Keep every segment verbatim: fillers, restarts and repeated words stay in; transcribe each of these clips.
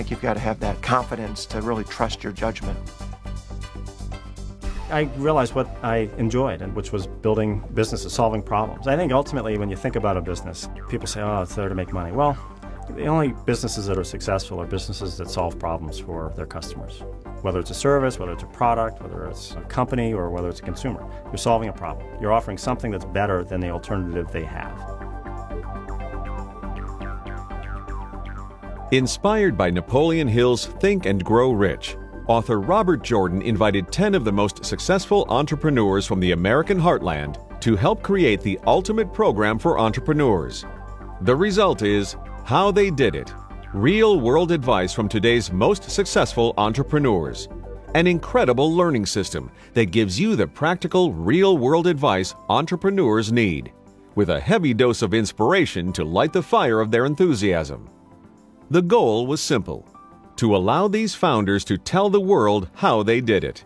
think you've got to have that confidence to really trust your judgment. I realized what I enjoyed, and which was building businesses, solving problems. I think ultimately when you think about a business, people say, oh, it's there to make money. Well, the only businesses that are successful are businesses that solve problems for their customers. Whether it's a service, whether it's a product, whether it's a company, or whether it's a consumer. You're solving a problem. You're offering something that's better than the alternative they have. Inspired by Napoleon Hill's Think and Grow Rich, author Robert Jordan invited ten of the most successful entrepreneurs from the American heartland to help create the ultimate program for entrepreneurs. The result is How They Did It. Real-world advice from today's most successful entrepreneurs. An incredible learning system that gives you the practical, real-world advice entrepreneurs need, with a heavy dose of inspiration to light the fire of their enthusiasm. The goal was simple: to allow these founders to tell the world how they did it.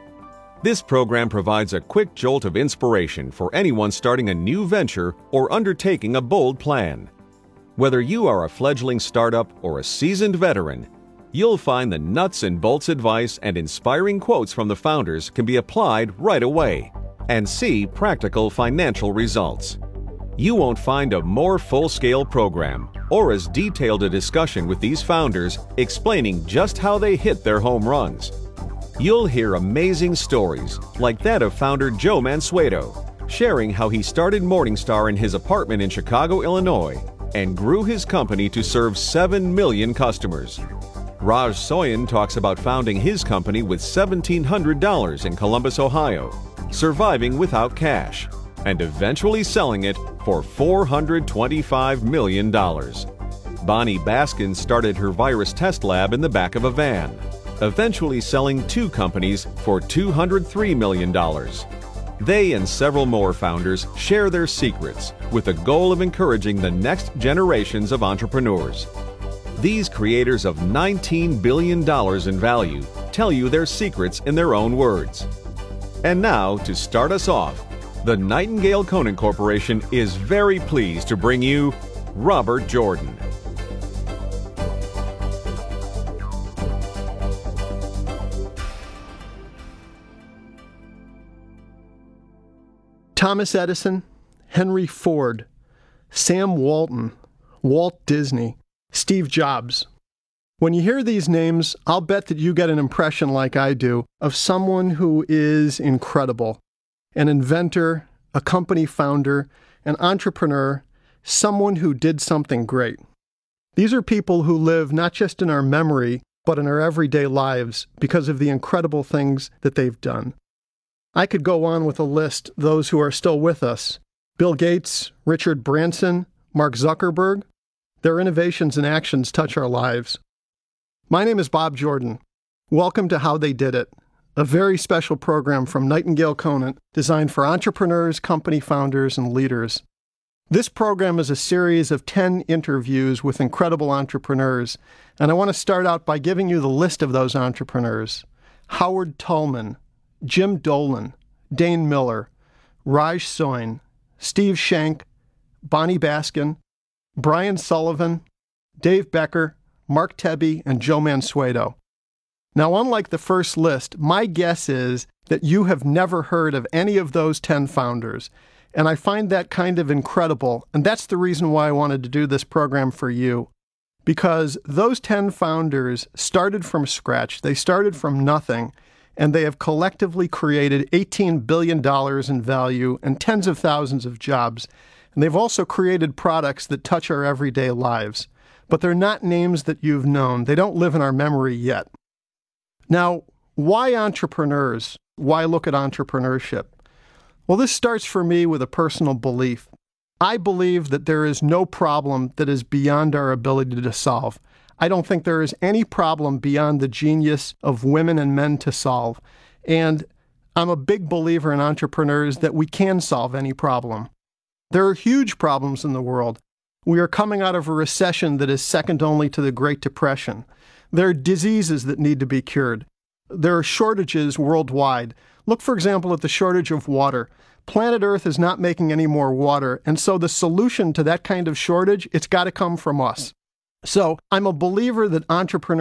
This program provides a quick jolt of inspiration for anyone starting a new venture or undertaking a bold plan. Whether you are a fledgling startup or a seasoned veteran, you'll find the nuts and bolts advice and inspiring quotes from the founders can be applied right away and see practical financial results. You won't find a more full-scale program or as detailed a discussion with these founders explaining just how they hit their home runs. You'll hear amazing stories like that of founder Joe Mansueto, sharing how he started Morningstar in his apartment in Chicago, Illinois, and grew his company to serve seven million customers. Raj Soyan talks about founding his company with seventeen hundred dollars in Columbus, Ohio, surviving without cash, and eventually selling it for four hundred twenty-five million dollars. Bonnie Baskin started her virus test lab in the back of a van, eventually selling two companies for two hundred three million dollars. They and several more founders share their secrets with the goal of encouraging the next generations of entrepreneurs. These creators of nineteen billion dollars in value tell you their secrets in their own words. And now, to start us off, the Nightingale Conant Corporation is very pleased to bring you Robert Jordan. Thomas Edison, Henry Ford, Sam Walton, Walt Disney, Steve Jobs. When you hear these names, I'll bet that you get an impression like I do of someone who is incredible. An inventor, a company founder, an entrepreneur, someone who did something great. These are people who live not just in our memory, but in our everyday lives because of the incredible things that they've done. I could go on with a list, those who are still with us. Bill Gates, Richard Branson, Mark Zuckerberg. Their innovations and actions touch our lives. My name is Bob Jordan. Welcome to How They Did It, a very special program from Nightingale Conant designed for entrepreneurs, company founders, and leaders. This program is a series of ten interviews with incredible entrepreneurs, and I want to start out by giving you the list of those entrepreneurs. Howard Tullman, Jim Dolan, Dane Miller, Raj Soyan, Steve Shank, Bonnie Baskin, Brian Sullivan, Dave Becker, Mark Tebbe, and Joe Mansueto. Now, unlike the first list, my guess is that you have never heard of any of those ten founders, and I find that kind of incredible, and that's the reason why I wanted to do this program for you. Because those ten founders started from scratch, they started from nothing, and they have collectively created eighteen billion dollars in value and tens of thousands of jobs. And they've also created products that touch our everyday lives. But they're not names that you've known. They don't live in our memory yet. Now, why entrepreneurs? Why look at entrepreneurship? Well, this starts for me with a personal belief. I believe that there is no problem that is beyond our ability to solve. I don't think there is any problem beyond the genius of women and men to solve. And I'm a big believer in entrepreneurs that we can solve any problem. There are huge problems in the world. We are coming out of a recession that is second only to the Great Depression. There are diseases that need to be cured. There are shortages worldwide. Look, for example, at the shortage of water. Planet Earth is not making any more water, and so the solution to that kind of shortage, it's got to come from us. So I'm a believer that entrepreneurs